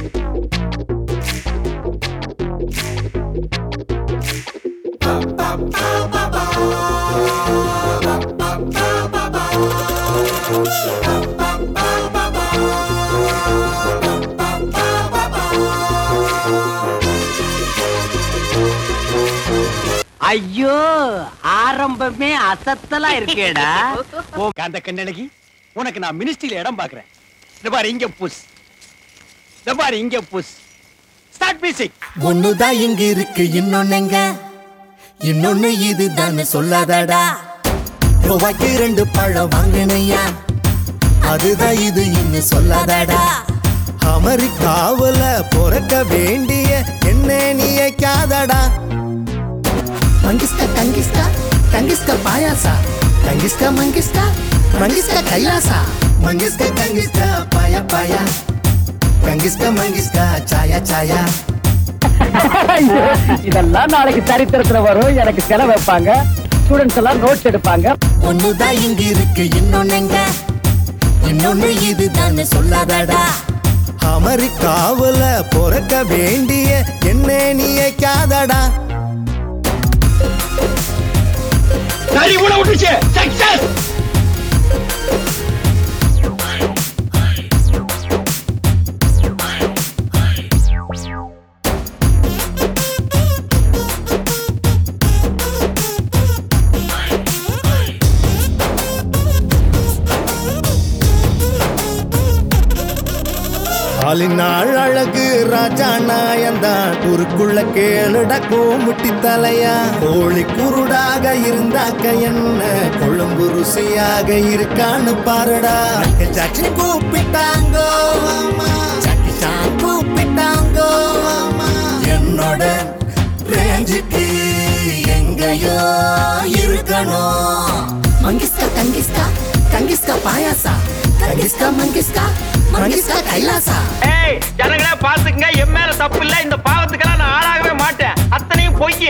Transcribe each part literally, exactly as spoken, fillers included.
ஐயோ, ஆரம்பமே அசத்தலா இருக்கேடா. காந்த கண்ணழகி, உனக்கு நான் மினிஸ்ட்ரியில இடம் பாக்குறேன். இந்த பாரு இங்க புஷ், இந்த பாரு இங்க புஷ். Start music. ஒண்ணுதான் இங்க இருக்கு, இன்னொன்னுங்க இன்னொன்னு இதுதான்னு சொல்லாதடா. ரூபாய்க்கு ரெண்டு பழம் வாங்கினையா, அதுதான் இது இன்னும் சொல்லாதடா. அமெரிக்காவுல பொறக்க வேண்டிய என்ன நினைக்காதடா. மங்கிஸ்கா கங்கிஸ்கா கங்கிஸ்கா பாயாசா, கங்கிஸ்கா மங்கிஸ்கா மங்கிஸ்கா கைலாசா, மங்கிஸ்கா கங்கிஸ்கா பாயா பாயா, கங்கிஸ்கா மங்கிஸ்கா சாயா சாயா. இதெல்லாம் நாளைக்கு சரித்திரத்துல வரும். எனக்கு செலவு வைப்பாங்க, ஸ்டூடெண்ட்ஸ் எல்லாம் நோட்ஸ் எடுப்பாங்க. ஒண்ணுதான் இங்க இருக்கு, இன்னொன்னுங்க இன்னொன்னு இதுதான்னு சொல்லாதடா. அமெரிக்காவுல பொறக்க வேண்டிய என்ன நினைக்காதடா. சரி உள்ள விட்டுச்சு. சக்சஸ். ஆளினாள் அழகு ராஜா நாயந்தான், குறுக்குள்ள கேளுட கோமுட்டி தலையா. கோழி குருடாக இருந்தாக்க என்ன கொழும்பு ருசியாக இருக்கான்னு பாருடா. ஜாக்கி கூப்பிட்டாங்கோ ஜாக்கி சான் கூப்பிட்டாங்கோ, என்னோட ரேஞ்சுக்கு எங்கயோ இருக்கணும். மங்கிஸ்கா கங்கிஸ்கா கங்கிஸ்கா பாயாசா, கங்கிஸ்கா மங்கிஸ்கா மங்கிஸ்கா கைலாசா. ஏய் ஜனங்களே பாத்துக்கங்க, என் மேல தப்பு இல்ல. இந்த பாவத்துக்கெல்லாம் நான் ஆளாகவே மாட்டேன். அத்தனையும் பொய்.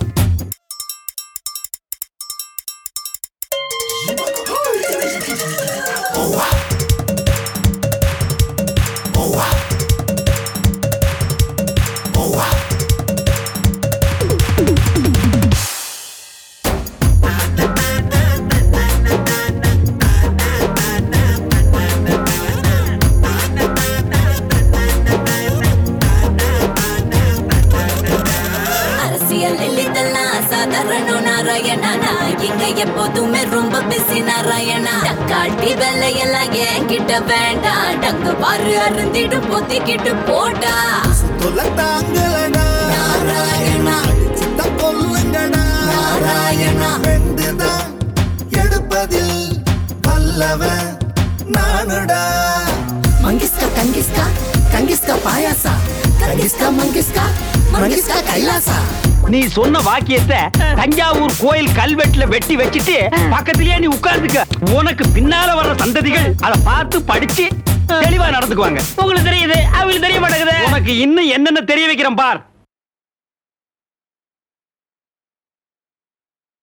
எப்போதுமே ரொம்ப பிஸி நாராயணா. தக்காட்டி வெள்ளையெல்லாம் என்கிட்ட வேண்டாம். டங்கு பாரு அருந்திடு பொத்திக்கிட்டு போட்டா. தொலைத்தாங்களடா நாராயணா, சித்த கொல்லுங்கடா நாராயணா. வெண்டுதான் எடுப்பதில் வல்லவன் நானுடா. மங்கிஸ்கா கங்கிஸ்கா கங்கிஸ்கா பாயாசா, கங்கிஸ்கா மங்கிஸ்கா மங்கிஸ்கா கைலாசா. நீ சொன்ன வாக்கியத்தை தஞ்சாவூர் கோயில் கல்வெட்டுல வெட்டி வச்சிட்டு பக்கத்திலேயே நீ உட்கார்ந்துக்க. உனக்கு பின்னால வர்ற சந்ததிகள் அதை பார்த்து படிச்சு தெளிவா நடந்துக்குவாங்க. உங்களுக்கு தெரியுது, அவங்களுக்கு தெரிய மாட்டேங்குது. உனக்கு இன்னும் என்னென்ன தெரிய வைக்கிறேன் பார்.